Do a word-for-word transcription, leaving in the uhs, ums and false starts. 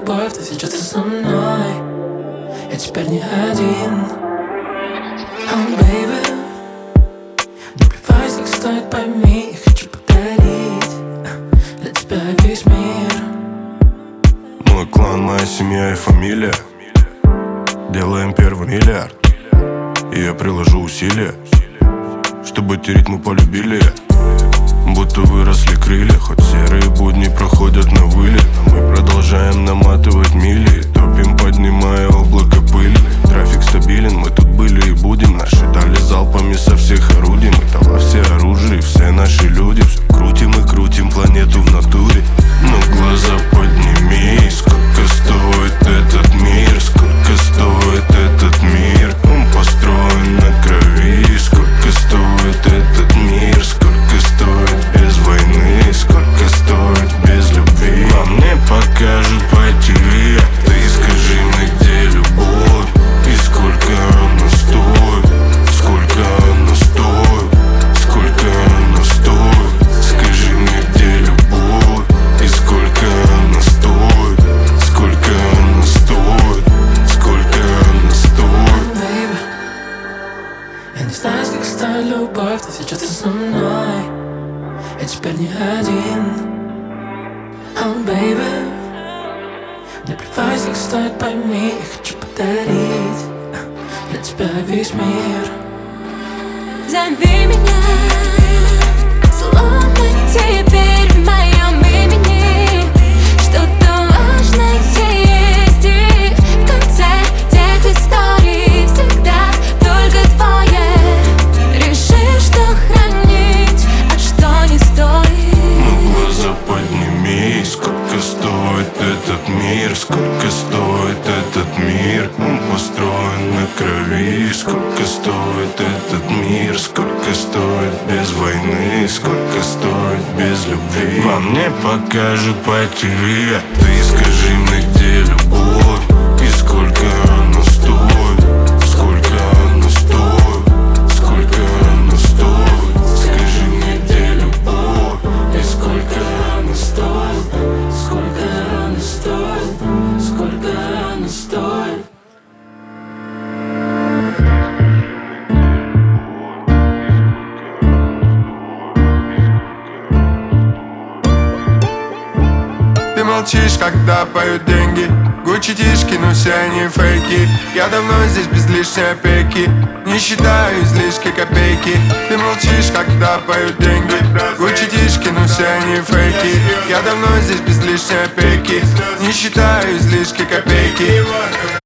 любовь, то сейчас ты со мной. Я теперь не один. Oh, baby, не плевать, как стоит, пойми. Я хочу подарить для тебя весь мир. Мой клан, моя семья и фамилия. Делаем первый миллиард. И я приложу усилия, чтобы эти ритмы полюбили. Будто выросли крылья, хоть серые будни проходят на вылет. А мы продолжаем наматывать мили, топим, поднимая облако пыли. Трафик стабилен, мы тут были и будем. Наши дали залпами со всех орудий. Мы тала все оружие, все наши люди. Все крутим и крутим планету в натуре. Но глаза подними, сколько стоит этот мир, сколько стоит этот мир. Он построен на крови. Сколько стоит этот мир, сколько стоит без войны, сколько стоит без любви. Вам не покажут по ти ви, а ты скажи мне, где любовь и сколько она стоит, сколько она стоит, сколько она стоит. Скажи мне, где любовь и сколько она стоит, сколько она стоит, сколько она стоит. Baby, я не знаю, как стоит любовь, но сейчас ты со мной. Я теперь не один. Oh, baby, не плевать, как стоит, пойми. Я хочу подарить для тебя весь мир. Зови меня, словно теперь в моем имени что-то важное есть. И в конце тех историй всегда только твое. Реши, что хранить, а что не стоит. Ну глаза подними, сколько стоит этот мир, сколько стоит этот мир. Он построен на крови. Сколько стоит этот мир, сколько стоит без войны, сколько стоит без любви. Вам не покажут по ти ви, а ты скажи мне, где любовь и сколько она стоит, сколько она стоит, сколько она стоит. Скажи мне, где любовь и сколько она стоит, Сколько она стоит, сколько она стоит. Ты молчишь, когда поют деньги. Гуччи тишки, но все они фейки. Я давно здесь без лишней опеки. Не считаю излишки копейки. Ты молчишь, когда поют деньги. Гуччи тишки, но все они фейки. Я давно здесь без лишней опеки. Не считаю излишки копейки.